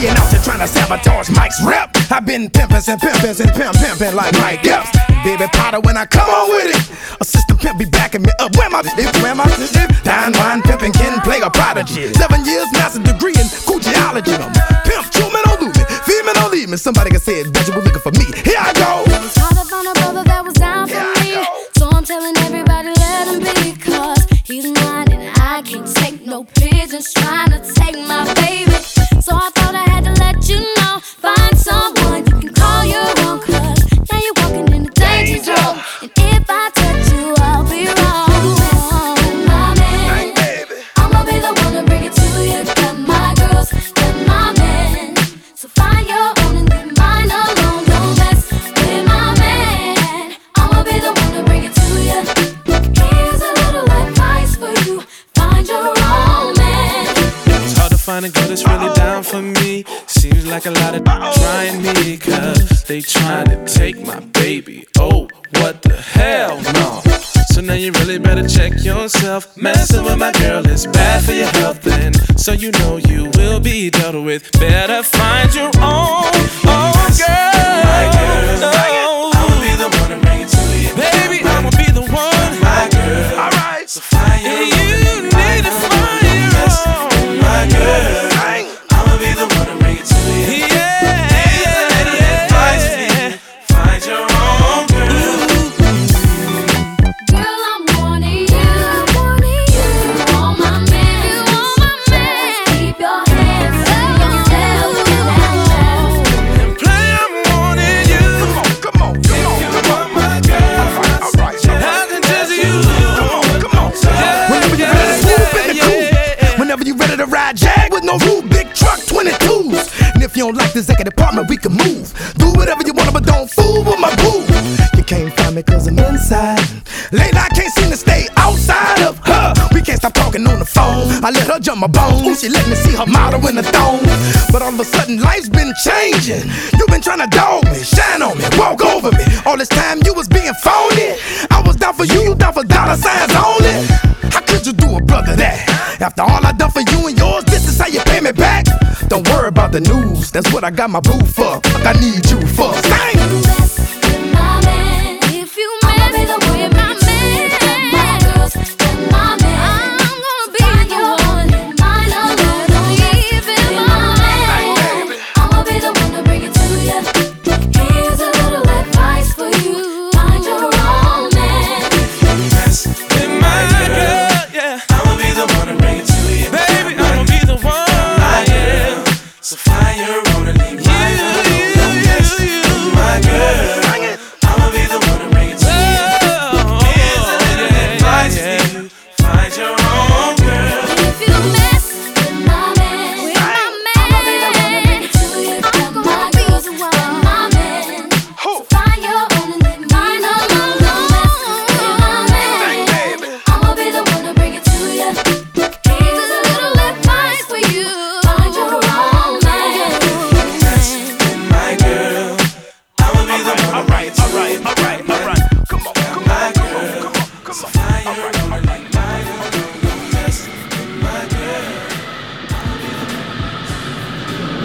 He ain't out there trying to sabotage Mike's rep. I've been pimpin' and pimpin' like Mike Epps. Baby Potter when I come on with it. Assistant pimp be backing me up. Where my Don Juan pimpin' can play a prodigy. 7 years master's degree in Gucciology. Pimp, true man, don't lose me. Female, don't leave me. Somebody can say it, bitch, you were looking for me. Here I go. It's hard to find a brother that was down for me. So I'm telling everybody let him be. Cause he's mine and I can't take no pigeons trying to take my baby. So I thought I had to let you know. Find someone you can call your own. Cause now you're walking in the danger zone. And if I touch you, I'll be wrong. My man, I'ma be the one to bring it to you. Got my girls, got my men. So find your own and leave mine alone. Don't mess with my man. I'ma be the one to bring it to you. Here's a little advice for you. Find your own man. It's hard to find a girl that's really down for me. Seems like a lot of trying me. Cause they trying to take my baby. Oh, what the hell, no. So now you really better check yourself. Messing with my girl is bad for your health. And so you know you will be dealt with. Better find your own, girl. My girl, I'ma be the one to bring it to you. Baby, I'ma be the one. My girl, alright. So find your own. You need to find your own. My girl, I'ma be the one to bring it to you. Find your own girl. Girl, I'm warning you. You want my man. Just keep your hands to yourself. Play, I'm wanting you. Come on. You want my girl. Alright. How can just you? Come on. Whenever you're ready to swoop in the coupe. Whenever you're ready to ride Jag with no roof, big truck 22s. And if you don't like the executive department, we can move. Do whatever you want, but don't fool with my boo. You can't find me cause I'm inside. Lately I can't seem to stay outside of her. We can't stop talking on the phone. I let her jump my bones. Ooh, she let me see her model in the thong. But all of a sudden life's been changing. You've been trying to dog me, shine on me, walk over me. All this time you was being phony. I was down for you, you down for dollar signs only. How could you do a brother that? After all I done for you and yours, this is how you pay me back. Don't worry about the news, that's what I got my boo for. Like I need you for. Sing! Mess with my man. If you mess with my man, my girls, got my man. I'm gonna be the one. Mine alone, don't leave him my man. I'ma be the one to bring it to you. Here's a little advice for you. Find your own man. Mess with my girl. Yeah. I'ma be the one to bring it to you. Baby, I'ma be the one. My girl. So find your own and leave mine alone. Don't mess with my girl. I'ma be the one to bring it to you. Here's a little advice for you. Find your own girl. If you mess with my man, I'ma be the one to bring it to you. Got my girls, got my man. So find your own and leave mine alone. Don't mess with my man. I'ma be the one to bring it to you. Here's a little advice for you. Find your own man. Mess with my girl. I'ma be the one to bring it to you. Alright.